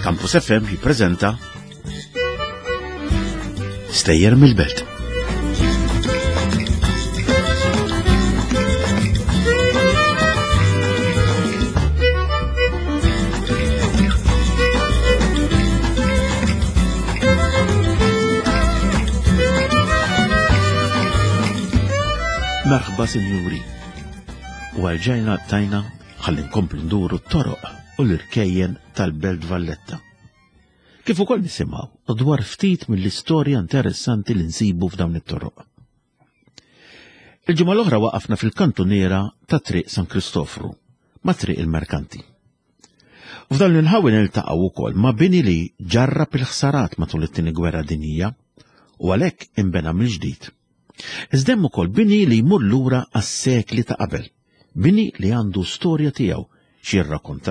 Campus FM jippreżenta Stejjer mill-Belt. Merħba sinjuri, u għalġajna tajna ħalli nkomplu nduru t-toroq u l-irkejjen tal-Belt Valletta. Kif ukoll nisimgħu dwar ftit mill-istorja interessanti li nsibu f'dawn it-toroq. Il-ġimgħa l-oħra waqafna fil-kantuniera ta' Triq San Kristofru ma' Triq il-Merkanti. F'dan l-inħawi niltaqgħu wkoll ma' bini li ġarrab il-ħsarat matul it-tieni gwerra dinjija u għalhekk inbena mill-ġdid. Iżda hemm ukoll bini li jmur lura għas-sekli ta' qabel, bini li għandu storja tiegħu xi jirrakkonta.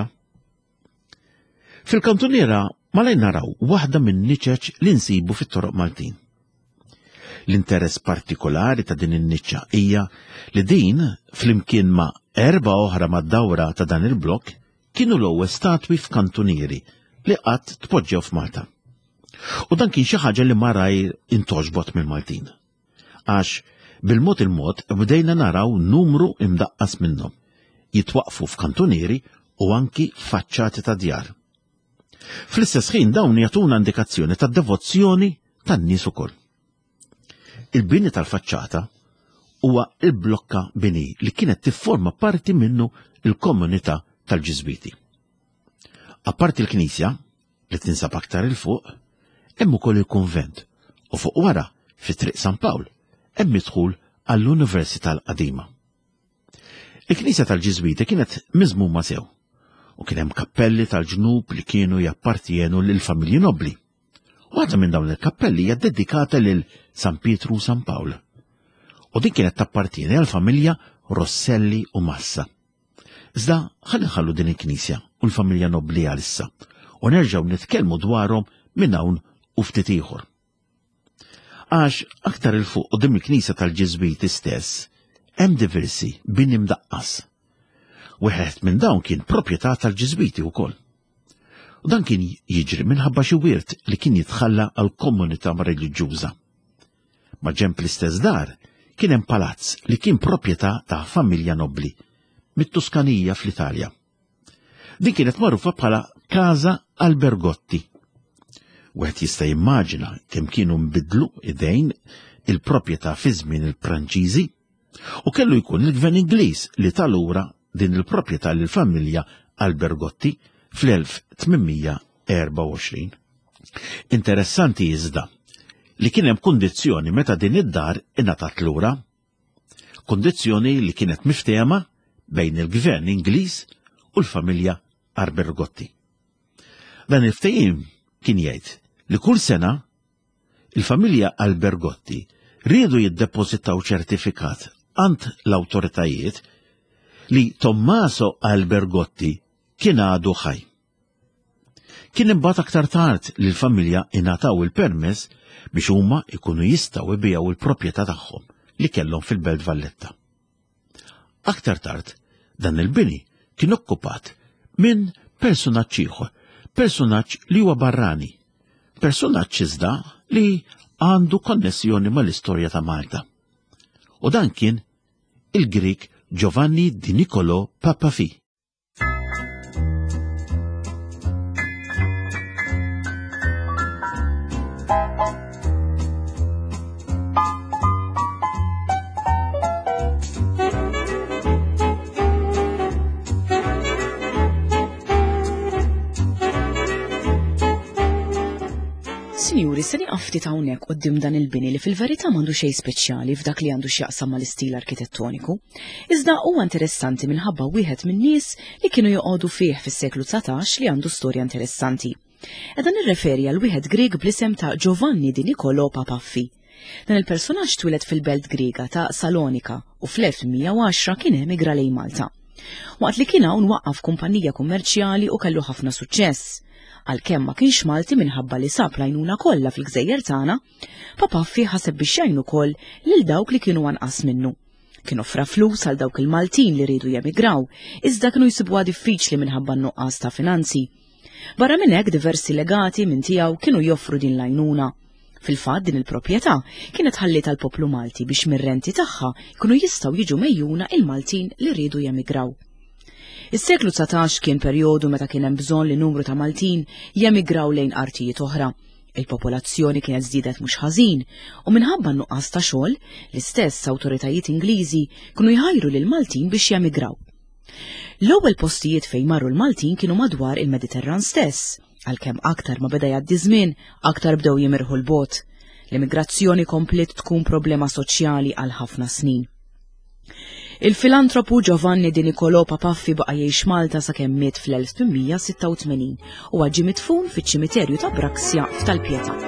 Fil-kantuniera malajn naraw waħda minn niċeċ li nsibu fit-toroq Maltin. L-interess partikolari ta' din in-niċċa hija li din flimkien ma' 4 oħra mad-dawra ta' dan il-blokk kienu l-ewwel statwi f'kantunieri li qatt tpoġġew f'Malta. U dan kien xi ħaġa li maraj intoġbot mill-Maltin. Għax bil-mod il-mod bdejna naraw numru imdaqqas minnhom, jitwaqfu f'kantunieri u anki faċċati ta' djar. Fl-istess ħin dawn jagħtuna indikazzjoni ta' devozzjoni tan-nies ukoll. Il-bini tal-faċċata huwa il-blokka bini li kienet tifforma parti minnu il-komunità tal-Ġiżwiti. Apparti l-Knisja li tinsab aktar il fuq, hemm ukoll il-kunvent u fuq wara fit-Triq San Pawl hemm midħul għall-Università l-Qadima. Il-Knisja tal-Ġiżwiti kienet miżmuma sew u kien hemm kappelli tal-ġnub li kienu jappartjenu lil familji nobbli. Waħda minn dawn il-kappelli hija dedikata lil San Pietru u San Pawl. U din kienet tappartieni għall-familja Rosselli u Massa. Iżda ħalli nħallu din il-Knisja u l-familja nobbli għalissa u nerġgħu nitkellmu dwarhom minn hawn u ftit ieħor. Għax aktar il-fuq qudiem il-Knisja tal-Ġiżwiti stess hemm diversi bini mdaqqas. Wieħed minn dawn kien proprjetà tal-Ġiżwiti wkoll. U dan kien jiġri minħabba xi wirt li kien jitħalla għal komunità reliġjuża. Ma ġenb l-istess dar kien hemm palazz li kien proprjetà ta' familja nobbli mit-Tuskanija fl-Italja. Din kienet magħrufa bħala Casa Albergotti. Wieħed jista' jimmaġina kemm kienu nbidlu idejn il-proprjetà fi żmien il-Pranċiżi u kellu jkun il-Gvern Ingliż li talura din il-proprjetà lil familja Albergotti fl-1824. Interessanti iżda li kien hemm kundizzjoni meta din id-dar ingħatat lura, kundizzjoni li kienet miftehma bejn il-Gvern Ingliż u l-familja Albergotti. Dan il-ftehim kien jgħid li kull sena il-familja Albergotti riedu jiddepożitaw ċertifikat għand l-awtoritajiet li Tommaso Albergotti kien għadu ħaj. Kien imbagħad aktar tard li l-familja ingħataw il-permess biex huma jkunu jistgħu jbiegħu l-proprjetà tagħhom li kellhom fil-Belt Valletta. Aktar tard dan il-bini kien okkupat minn personaġġ ieħor, personaġġ li huwa barrani, personaġġ iżda li għandu konnessjoni mal-istorja ta' Malta. U dan kien il-Grik Giovanni di Niccolò Papafi. Sinjuri, se nieqaf ftit hawnhekk quddiem dan il-bini li fil-verità m'għandu xejn speċjali f'dak li għandu x'jaqsam mal-istil arkitettoniku. Iżda huwa interessanti minħabba wieħed min-nies li kienu joqogħdu fih fis-seklu 19 li għandu storja interessanti. Qed nirreferi għal wieħed Grieg bl-isem ta' Giovanni di Niccolò Papafi. Dan il-personaġġ twieled fil-belt Griega ta' Salonika u fl-1110 kien emigra lejn Malta. Waqt li kien hawn waqqaf kumpanija kummerċjali u kellu ħafna suċċess. Għalkemm ma kienx Malti minħabba li sab l-għajnuna kollha fil-Gżejjer tagħna, Papafi ħaseb biex jgħin ukoll lil dawk li kienu anqas minnu. Kien offra flus għal dawk il-Maltin li rridu jemigraw, iżda kienu jsibuha diffiċli minħabba nuqqas ta' finanzi. Barra minn hekk diversi legati minn tiegħu kienu joffru din l-għajnuna. Fil-fatt din il-proprjetà kienet ħallita l-poplu Malti biex mir-renti tagħha jkunu jistgħu jiġu mejjuna il-Maltin li rridu jemigraw. Is-seklu 19 kien perjodu meta kien hemm bżonn li numru ta' Maltin jemigraw lejn artijiet oħra. Il-popolazzjoni kienet żdiedet mhux ħażin u minħabba nuqqas ta' xogħol l-istess awtoritajiet Ingliżi kienu jħajru lil Maltin biex jemigraw. L-ewwel postijiet fejn marru l-Maltin kienu madwar il-Mediterran stess, għalkemm aktar ma beda jgħaddi żmien, aktar bdew jimirħu l-bot. L-immigrazzjoni komplet tkun problema soċjali għal ħafna snin. Il-filantropu Giovanni Di Niccolò Papaffi baqa' jgħix Malta sakemm miet fl-1886 u ġie midfun fiċ-ċimiterju ta' Braxja f'Talpieta.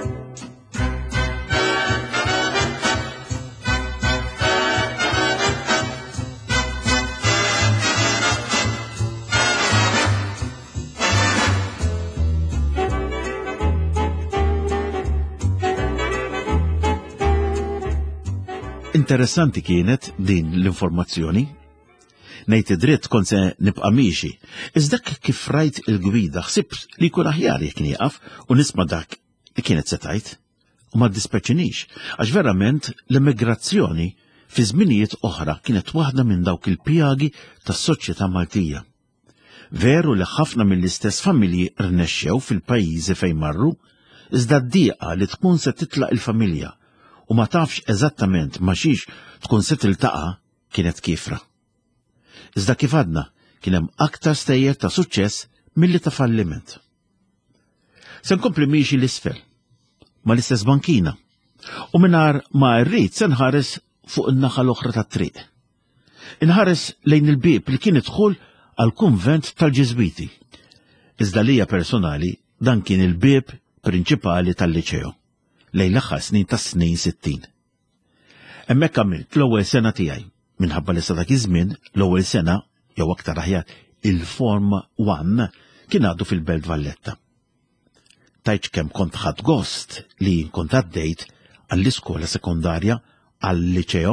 Interessanti kienet din l-informazzjoni. Ngħid id-dritt kont se nibqa' miexi, iżda kif rajt il-gwida ħsibt li jkun aħjar jekk nieqaf u nisma' dak li kienet se tgħid u ma ddispeċinix għax verament l-immigrazzjoni fi żminijiet oħra kienet waħda minn dawk il-pjagi tas-soċjetà Maltija. Veru li ħafna mill-istess familji rnexxew fil-pajjiżi fejn marru, iżda d-dieqa li tkun se titlaq il-familja u ma tafx eżattament ma xiex tkun se tiltaqa' kienet kifra. Iżda kif għadna kien hemm aktar stejjer ta' suċċess milli ta' falliment. Se nkompli miexi l-isfel ma l-istess bankina u mingħajr ma rrid se nħares fuq in-naħa l-oħra tat-triq. Inħares lejn il-bieb li kien idħul għall-kunvent tal-Ġiżwiti. Iżda lija personali dan kien il-bieb prinċipali tal-liċew lejn l-aħħar snin tas-snin 60. Hemmhekk għamilt l-ewwel sena tiegħi minħabba li sa dak iż-żmien l-ewwel sena jew aktar aħjar il-Form 1 kien għadu fil-Belt Valletta. Tajt kemm kont ħadd gost li kont għaddejt għall-iskola sekondarja għall-liċew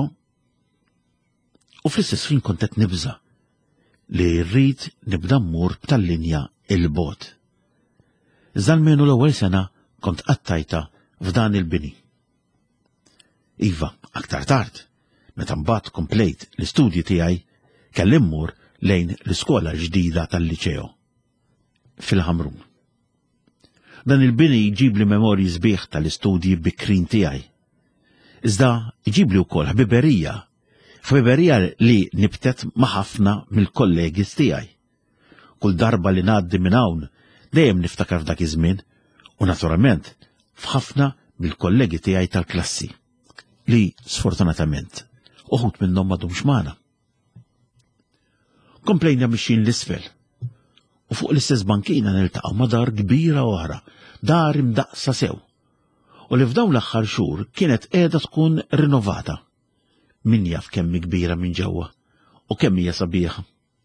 u fl-istess ħin kont qed nibża li rrid nibda mmur tal-linja il-bogħod. Iżda almenu l-ewwel sena kont qattajta f'dan il-bini. Iva, aktar tard, meta mbagħad komplejt l-istudji tiegħi kelli mmur lejn l-iskola ġdida tal-liċew fil-Ħamrun. Dan il-bini jġib li memorji sbieħ tal-istudji bikrin tiegħi. Iżda jġib li wkoll ħbiberija li nibtet ma' ħafna mill-kollegi tiegħi. Kull darba li ngħaddi minn hawn dejjem niftakar f'dak iż-żmien u naturalment f'ħafna mill-kollegi tiegħi tal-klassi li sfortunatament uħud minnhom m'għadhomx magħna. Komplejna mixjin l-isfel u fuq l-istess bankina niltaqgħu ma' dar kbira oħra, dar imdaqsa sew. U li f'dawn l-aħħar xhur kienet qiegħda tkun rinnovata. Min jaf kemm kbira minn ġewwa u kemm hija sabiħa.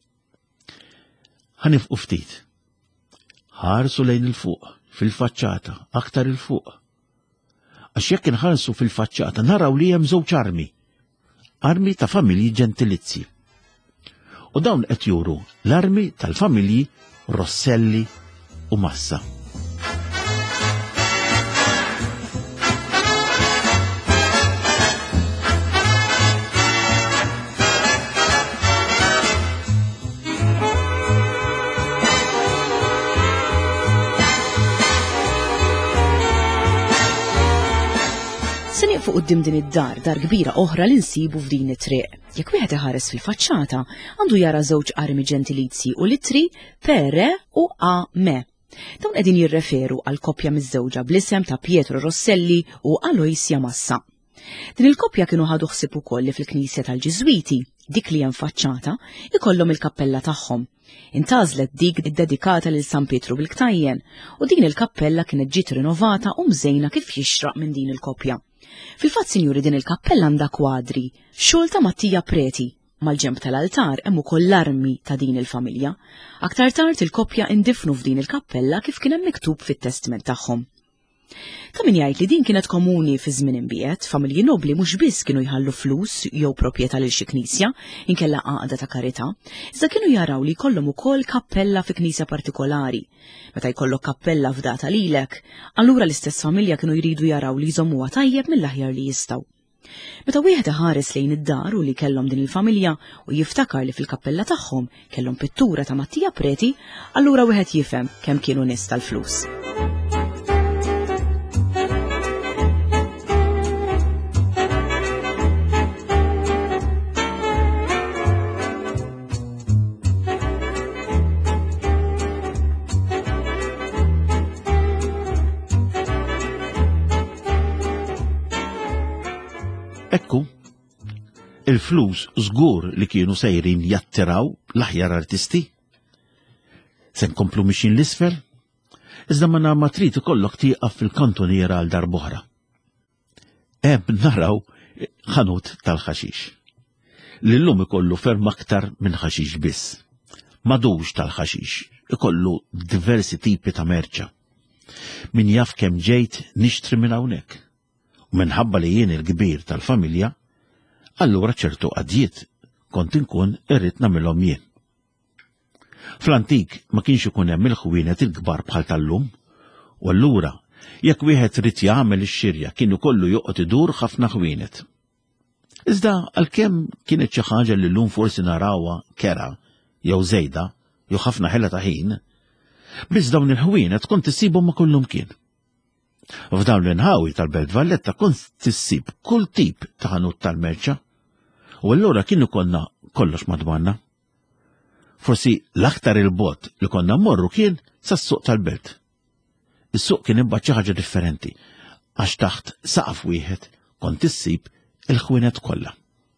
Ħanifqu ftit. Ħarsu lejn il-fuq, fil-faċċata, aktar il-fuq. Għax jekk inħarsu fil-faċċata naraw li hemm żewġ armi ta' familji ġentilizzi. U dawn qed juru l-armi tal-familji Rosselli u Massa. Fuq qudiem din id-dar, dar kbira oħra li nsibu f'din it-triq. Jekk wieħed iħares fil-faċċata, għandu jara żewġ armi ġentilizzi u littri Pere u A Me. Dawn qegħdin jirreferu għal koppja miż-żewġa bl-isem ta' Pietro Rosselli u Aloisja Massa. Din il-koppja kienu ħadu ħsieb ukoll li fil-Knisja tal-Ġiżwiti, dik li hemm faċċata, ikollhom il-kappella tagħhom. Intażlet dik dedikata lil San Pietru bil-Ktajjen u din il-kappella kienet ġiet rinnovata u mżejna kif jixraq minn din il-koppja. Fil-fatt, sinjuri, din il-kappella għandha kwadri, xogħol ta' Mattija Preti, mal-ġenb tal-altar hemm ukoll l-armi ta' din il-familja. Aktar tard il-koppja indifnu f'din il-kappella kif kien hemm miktub fit-testament tagħhom. Ta' min jgħid li din kienet komuni fi żmien imbiet, familji nobli mhux biss kienu jħallu flus jew proprjetà lil xi knisja, inkella għaqda ta' karità, iżda kienu jaraw li jkollhom ukoll kappella fi knisja partikolari. Meta jkollok kappella f'data lilek, allura l-istess familja kienu jridu jaraw li jżommuha tajjeb mill-aħjar li jistgħu. Meta wieħed iħares lejn id-dar u li kellhom din il-familja u jiftakar li fil-kappella tagħhom kellhom pittura ta' Mattia Preti, allura wieħed jifhem kemm kienu nies tal-flus. Ekku, il-flus żgur li kienu sejrin jattiraw l-aħjar artisti. Se nkomplu mixin l-isfel, iżda ma trid ikollok tieqaf fil-kantoniera għal darb'oħra. Naraw ħanut tal-ħaxix. Li llum ikollu ferm aktar minn ħaxix biss. Madux tal-ħaxix, ikollu diversi tipi ta' merċa. Min jaf kemm ġejt nixtri minn hawnhekk. U minħabba li jien il-kbir tal-familja, allura ċertu qadjiet kont inkun irrid nagħmilhom jien. Fl-antik ma kienx ikun hemm il-ħwienet il-kbar bħal tal-lum, u allura jekk wieħed rid jagħmel ix-xirja kienu kollu joqgħod idur ħafna ħwienet. Iżda għalkemm kienet xi ħaġa li llum forsi narawha kera jew żejda jew ħafna ħela ta' ħin, biss dawn il-ħwienet kont issibhom ma' kullum kien. F'dawn l-inħawi tal-Belt Valletta kont tissib kull tip ta' ħanut tal-merċa, u allura kienu konna kollox madwanna. Forsi l-aktar il-bot li konna mmorru kien sas-suq tal-Belt. Is-suq kien imbagħad xi ħaġa differenti, għax taħt saqaf wieħed kont tissib il-ħwienet kollha.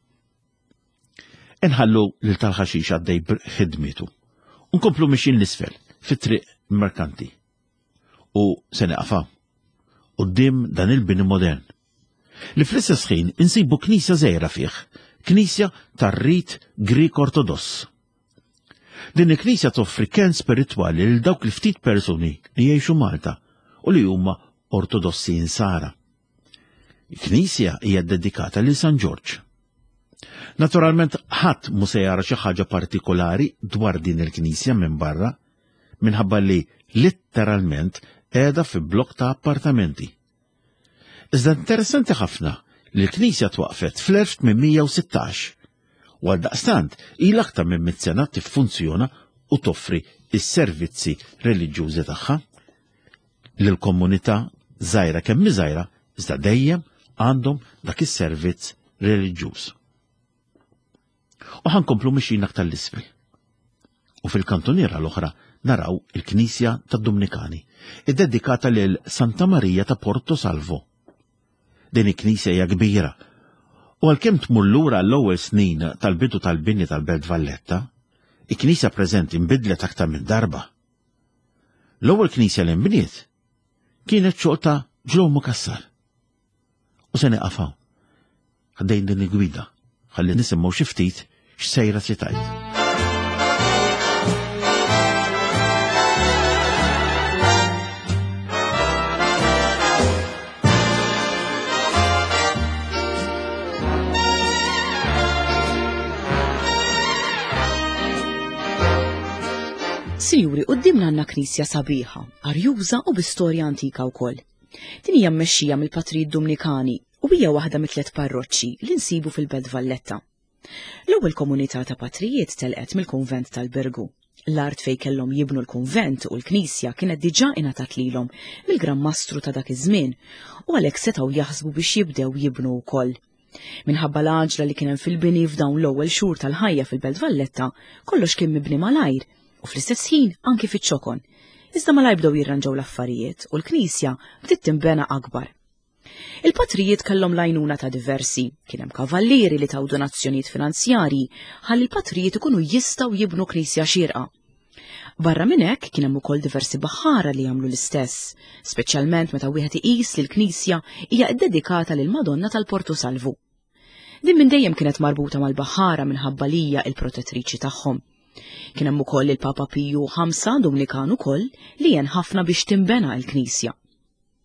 Inħallu lil tal-ħaxix għaddej ħidmitu. Nkomplu mixin l-isfel fit-triq merkanti. U se neqafaw quddiem dan il-bini modern. Li fl-istess ħin insibu knisja żgħira fih, knisja tar-rit Grik Ortodoss. Din il-knisja toffri kien spiritwali lil dawk li ftit persuni li jgħixu Malta u li huma Ortodossi insara. Il-knisja hija dedikata lil San Ġorġ. Naturalment ħadd mhu se jara xi ħaġa partikolari dwar din il-knisja minn barra, minħabba li litteralment qiegħda fi blokk ta' appartamenti. Iżda interessanti ħafna li l-knisja twaqfet fl-1816 u għaldaqstant ilha aktar minn 100 sena tiffunzjona u toffri is-servizzi reliġjużi tagħha lill-komunità żgħira kemm żgħira iżda dejjem għandhom dak is-servizz reliġjuż. U ħankomplu mixin aktar l-isfel. U fil-kantoniera l-oħra naraw il-Knisja tad-Dominikani, id-dedikata lil Santa Marija ta' Porto Salvo. Din il-Knisja hija kbira, u għalkemm tmur lura l-ewwel snin tal-bidu tal-bini tal-Belt Valletta, il-Knisja preżenti nbidlet aktar minn darba. L-ewwel Knisja li nbniet kienet xogħol ta' Ġew Mukassar. U se neqafha ħaddejn din il-gwida, ħalli nisimgħu xi ftit x'sejra trid tgħid. Sinjuri, qudiemna għandna knisja sabiħa, arjuża u b'istorja antika wkoll. Din hija mmexxija mill-Patrijiet Dominikani u hija waħda mit-3 parroċċi li nsibu fil-Belt Valletta. L-ewwel komunità ta' Patrijiet telqet mill-Kunvent tal-Bergu. L-art fejn kellhom jibnu l-kunvent u l-knisja kienet diġà ingħatat lilhom mill-Gran Mastru ta' dak iż-żmien u għalhekk setgħu jaħsbu biex jibdew jibnu wkoll. Minħabba l-għaġla li kien hemm fil-bini f'dawn l-ewwel xhur tal-ħajja fil-Belt Valletta, kollox kien mibni malajr u fl-istess ħin anki fiċ-ċokon. Iżda malajr bdew jirranġaw l-affarijiet u l-Knisja bdiet tinbena akbar. Il-Patrijiet kellhom lajnuna ta' diversi, kien hemm kavallieri li taw donazzjonijiet finanzjarji ħalli l-Patrijiet ikunu jistgħu jibnu knisja xierqa. Barra minn hekk kien hemm ukoll diversi baħħara li jagħmlu l-istess, speċjalment meta wieħed iqis li l-Knisja hija ddedikata lil Madonna tal-Porto Salvo. Din minn dejjem kienet marbuta mal-baħħara minħabba li hija l-protettriċi tagħhom. Kien hemm ukoll il-Papa Piju V Dominikan ukoll li jen ħafna biex timbena l-Knisja.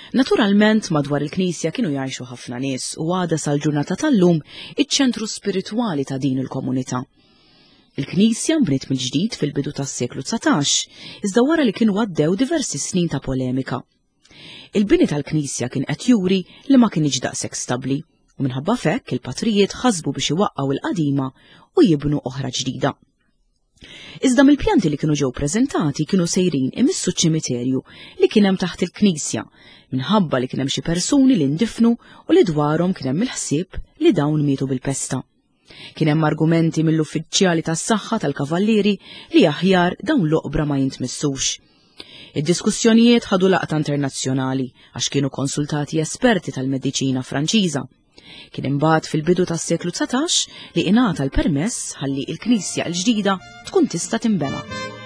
Naturalment madwar il-Knisja kienu jgħixu ħafna nies u għada sal-ġurnata tal-lum iċ-ċentru spiritwali ta' din il-komunità. Il-Knisja mbniet mill-ġdid fil-bidu tas-seklu 19, iżda wara li kienu għaddew diversi snin ta' polemika. Il-bini tal-Knisja kien qed juri li ma kienx daqshekk stabbli u minħabba fekk il-patrijiet ħasbu biex iwaqqgħu il-qadima u jibnu oħra ġdida. Iżda mill-pjanti li kienu ġew preżentati kienu sejrin imissu ċ-ċimiterju li kien hemm taħt il-Knisja minħabba li kien hemm xi persuni li ndifnu u li dwarhom kien hemm il-ħsieb li dawn mietu bil-pesta. Kien hemm argumenti mill-uffiċjali tas-saħħa tal-kavallieri li aħjar dawn l-oqbra ma jintmissux. Id-diskussjonijiet ħadu laqta internazzjonali għax kienu konsultati esperti tal-mediċina Franċiża. Kien imbagħad fil-bidu tas-seklu 19 li ingħata l-permess ħalli l-Knisja l-ġdida tkun tista' tinbena.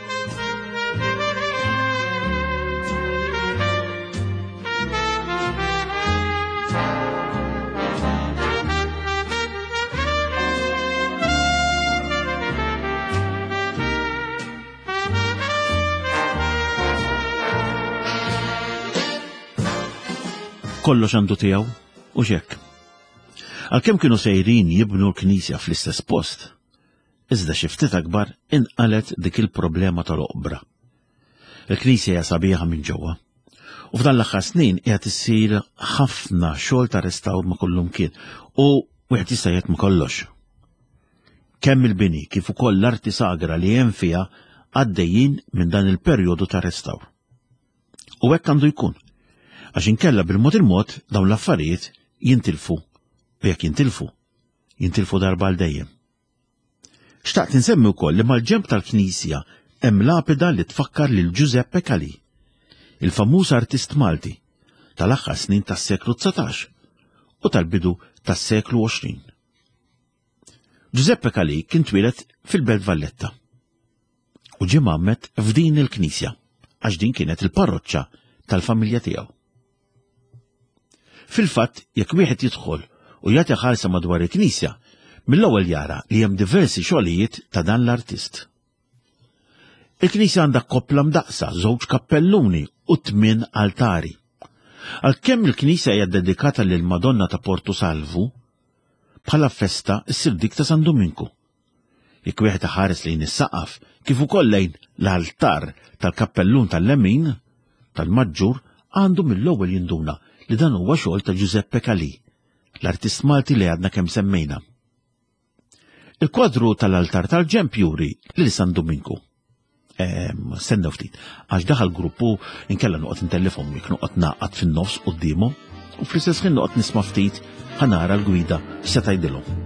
Kollox għandu tiegħu u x'hekk. Għalkemm kienu sejrin jibnu l-Knisja fl-istess post, iżda xi ftit akbar inqalet dik il-problema tal-oqbra. Il-Knisja hija sabiħa minn ġewwa, u f'dan l-aħħar snin qiegħed issir ħafna xogħol ta' restawr ma' kullum kien u wieħed jista' jgħid ma' kollox. Kemm il-bini kif ukoll l-arti sagra li hemm fiha għaddejjin minn dan il-perjodu ta' restawr. U hekk għandu jkun, għax inkella bil-mod il-mod dawn l-affarijiet jintilfu. U jekk jintilfu darba għal dejjem. Xtaqt insemmi wkoll li mal-ġenb tal-Knisja hemm lapida li tfakkar lil Giuseppe Calì, il-famuż artist Malti tal-aħħar snin tas-seklu 19 u tal-bidu tas-seklu 20. Giuseppe Calì kien twieled fil-Belt Valletta u ġie mammet f'din il-Knisja għax din kienet il-parroċċa tal-familja tiegħu. Fil-fatt jekk wieħed jidħol u jagħti ħarsa madwar il-Knisja, mill-ewwel jara li hemm diversi xogħlijiet ta' dan l-artist. Il-Knisja għandha koppla mdaqsa, żewġ kappelluni u 8 altari. Għalkemm il-Knisja hija dedikata lil Madonna ta' Porto Salvo, bħala festa issir dik ta' San Dominku. Jekk wieħed iħares lejn is-saqaf kif ukoll lejn l-altar tal-kappellun tal-lemin tal-Maġġur għandu mill-ewwel jinduna li dan huwa xogħol ta' Giuseppe Calì, l-artist Malti li għadna kemm semmejna. Il-kwadru tal-altar tal-ġenb juri li San Dominku. Stennew ftit, għax daħal gruppu inkella noqgħod intellifhom jekk noqgħod naqgħad fin-nofs qudiemhom u fl-istess ħin noqgħod nisma' ftit ħanara l-gwida x'se tgħidilhom.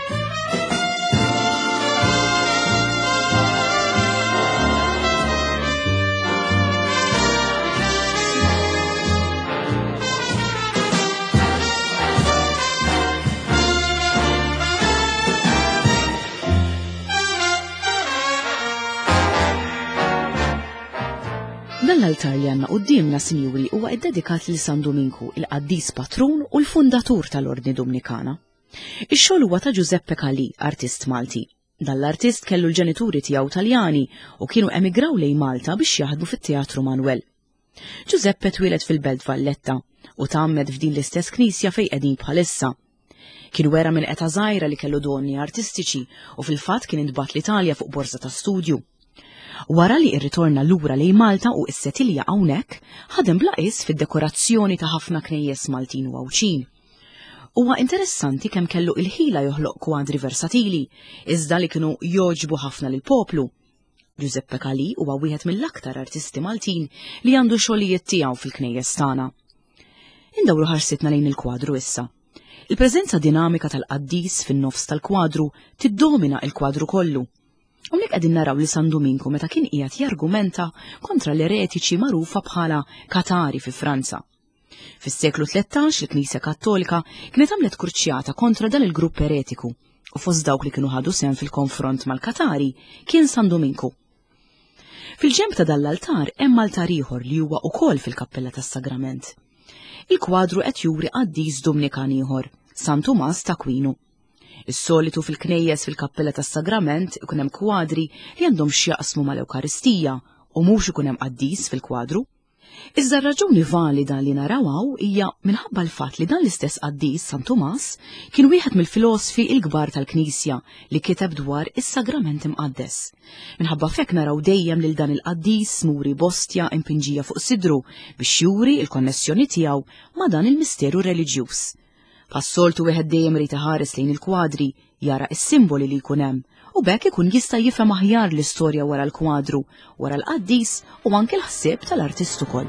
Dan l-altar li għandna qudiemna sinjuri huwa ddedikat lil San Dominku, il-qaddis patrun u l-fundatur tal-Ordni Dominikana. Ix-xogħol huwa ta' Giuseppe Calì, artist Malti. Dan l-artist kellu l-ġenituri tiegħu Taljani u kienu emigraw lejn Malta biex jaħdmu fit-Teatru Manuel. Giuseppe twieled fil-Belt Valletta u tgħammed f'din l-istess knisja fejn qegħdin bħalissa. Kien wera minn qeta żgħira li kellu donni artistiċi u fil-fatt kien intbagħat l-Italja fuq borza ta' studju. Wara li irritorna lura lejn Malta u s-settilja hawnhekk, ħadem blaqis fid-dekorazzjoni ta' ħafna knejjes Maltin u Għawċin. Huwa interessanti kemm kellu il-ħila joħloq kwadri versatili, iżda li kienu joġbu ħafna lil poplu. Giuseppe Calì huwa wieħed mill-aktar artisti Maltin li għandu xogħlijiet tiegħu fil-knejjes tagħna. Indawru ħarsitna lejn il-kwadru issa. Il-preżenza dinamika tal-qaddis fin-nofs tal-kwadru tiddomina il-kwadru kollu. Hawnhekk qegħdin naraw li San Dominku meta kien qiegħed jargumenta kontra l-eretiċi magħrufa bħala Katari fi Franza. Fis-seklu 13 il-Knisja Kattolika kienet għamlet kurċjata kontra dan il-grupp eretiku u fost dawk li kienu ħadu sehem fil-konfront mal-Katari kien San Dominku. Fil-ġenb ta' dal-altar hemm altar ieħor li huwa wkoll fil-Kappella tas-Sagrament. Il-kwadru qed juri qaddis Dominikan ieħor, San Tumas t'Akwinu. Is-solitu fil-knejjes fil-Kappella tas-Sagrament ikun hemm kwadri li għandhom x'jaqsmu mal-Ewkaristija u mhux ikun hemm qaddis fil-kwadru. Iżda raġuni valida li narawaw hija minħabba l-fatt li dan l-istess qaddis San Tomas kien wieħed mill-filosofi l-kbar tal-Knisja li kiteb dwar is-sagrament imqaddes. Minħabba fek naraw dejjem lil dan il-qaddis muri bostja impinġija fuq sidru biex juri l-konnessjoni tiegħu ma' dan il-misteru reliġjuż. Pas-soltu wieħed dejjem rid iħares lejn il-kwadri jara s-simboli li jkun hemm u bekk ikun jista' jifhem aħjar l-istorja wara l-kwadru, wara l-qaddis u anke l-ħsieb tal-artist ukoll.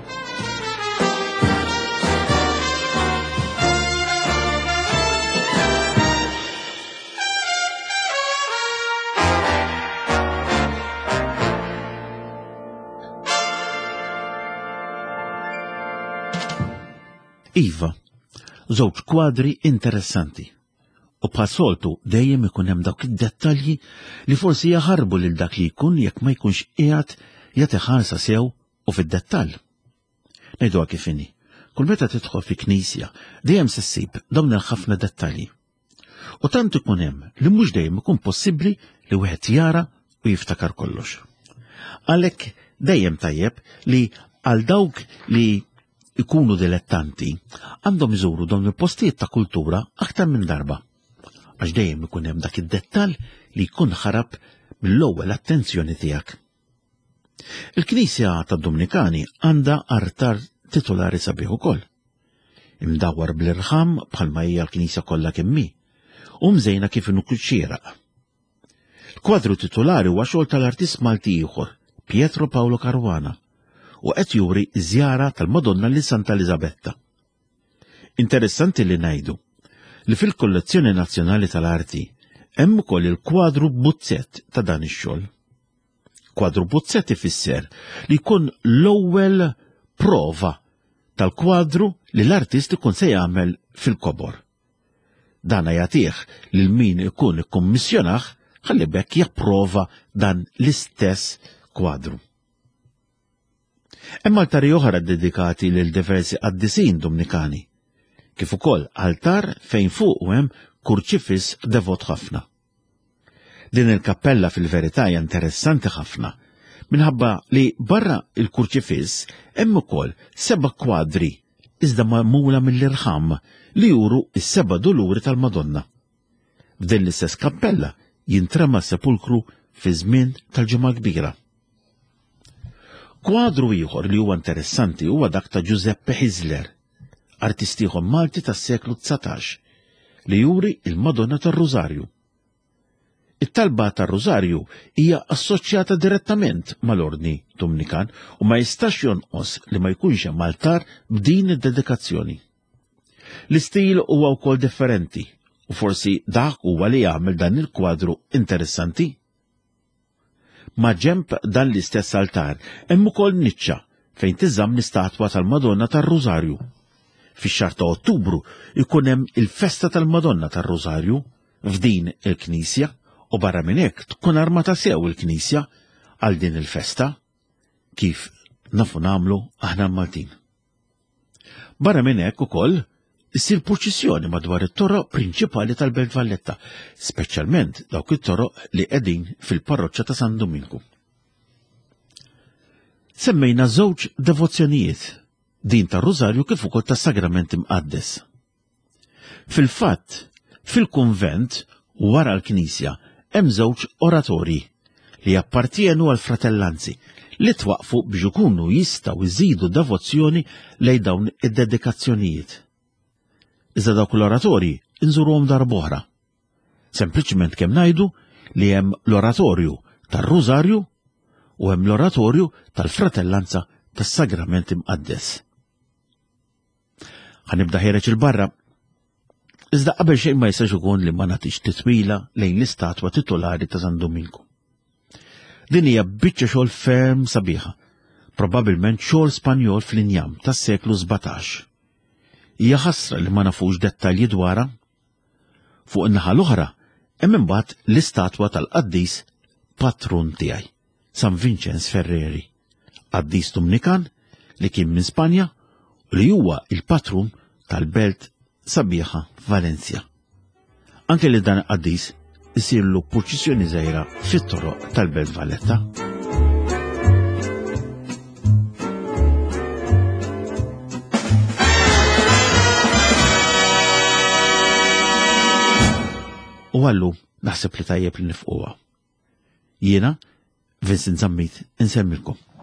Iva, żewġ kwadri interessanti. U bħas-soltu dejjem ikun hemm dawk id-dettalji li forsi jaħarbu lil dak li jkun jekk ma jkunx qiegħed jagħti ħarsa sew u fid-dettall. Ngħiduha kif inhi. Kull meta tidħol fi knisja dejjem se ssib dawn il-ħafna dettalji. U tant ikun hemm li mhux dejjem ikun possibbli li wieħed jara u jiftakar kollox. Għalhekk dejjem tajjeb li għal dawk li ikunu dilettanti għandhom iżuru dawn il-postijiet ta' kultura aktar minn darba. Għax dejjem ikun hemm dak id-dettall li jkun ħarab mill-ewwel attenzjoni tiegħek. Il-Knisja tad-Dominikani għandha artar titolari sabiħ ukoll. Imdawwar bl-irħam bħalma hija l-Knisja kollha kemm hi, u mżejna kif inhu kull xieraq. Il-kwadru titolari huwa xogħol tal-artist Malti ieħor, Pietro Paolo Caruana, u qed juri ż-żjara tal-Madonna li Santa Elisabetta. Interessanti li ngħidu li fil-kollezzjoni nazzjonali tal-arti hemm ukoll il-kwadru buzzett ta' dan ix-xogħol. Kwadru buzzett ifisser li jkun l-ewwel prova tal-kwadru li l-artist ikun se jagħmel fil-kobor. Dan jagħtih lil min ikun ikkummissjonah ħalli bekk japprova dan l-istess kwadru. Hemm altari oħra dedikati lil diversi qaddisin Dominikani, kif ukoll altar fejn fuq hemm kurċifis devot ħafna. Din il-kappella fil-verità hija interessanti ħafna minħabba li barra il-kurċifis hemm ukoll 7 kwadri iżda magħmula mill-irħam li juru s-7 duluri tal-Madonna. F'din l-istess kappella jintrema s-sepulkru fi żmien tal-Ġimgħa Kbira. Kwadru ieħor li huwa interessanti huwa dak ta' Giuseppe Hisler, artist ieħor Malti tas-seklu 19, li juri il-Madonna tar-Rużarju. It-talba tar-Rużarju hija assoċjata direttament mal-Ordni Dominikan u ma jistax jonqos li ma jkunx hemm altar b'din id-dedikazzjoni. L-istil huwa wkoll differenti u forsi dak huwa li jagħmel dan il-kwadru interessanti. Ma' ġenb dan l-istess altar hemm ukoll niċċa fejn tiżamm l-istatwa tal-Madonna tar-Rużarju. Fix-xahar ta' Ottubru ikun hemm il-festa tal-Madonna tar-Rużarju f'din il-Knisja u barra minn hekk tkun armata sew il-Knisja għal din il-festa kif nafu nagħmlu aħna Maltin. Barra minn hekk ukoll issir proċissjoni madwar it-toroq prinċipali tal-Belt Valletta, speċjalment dawk it-toroq li qegħdin fil-parroċċja ta' San Dominiku. Semmejna żewġ devozzjonijiet, din tar-Rużarju kif ukoll tas-Sagrament Imqaddes. Fil-fatt, fil-kunvent wara l-Knisja hemm żewġ oratorji li appartienu għal fratellanzi li twaqfu biex ikunu jistgħu jżidu devozzjoni lejn dawn id-dedikazzjonijiet. Iżda dawk l-oratorji inżuruhom darb'oħra. Sempliċement kemm ngħidu li hemm l-oratorju tar-Rużarju u hemm l-oratorju tal-Fratellanza tas-Sagrament Imqaddes. Ħanibda ħireġ il-barra, iżda qabel xejn ma jistax ikun li ma nagħtix titwila lejn l-istatwa titolari ta' San Dominiku. Din hija biċċa xogħol ferm sabiħa, probabbilment xogħol Spanjol fl-injam tas-seklu 17. Hija ħasra li ma nafux dettalji dwarha. Fuq in-naħa l-oħra hemm imbagħad l-istatwa tal-qaddis patrun tiegħi, San Vincenz Ferreri, qaddis Dominikan li kien minn Spanja u li huwa il-patrun tal-belt sabiħa Valencia. Anke li dan qaddis isirlu proċissjoni żgħira fit-toroq tal-Belt Valletta. U għallum naħseb li tajjeb li nifquha. Jiena, Vincent Zammit, insemmilkom.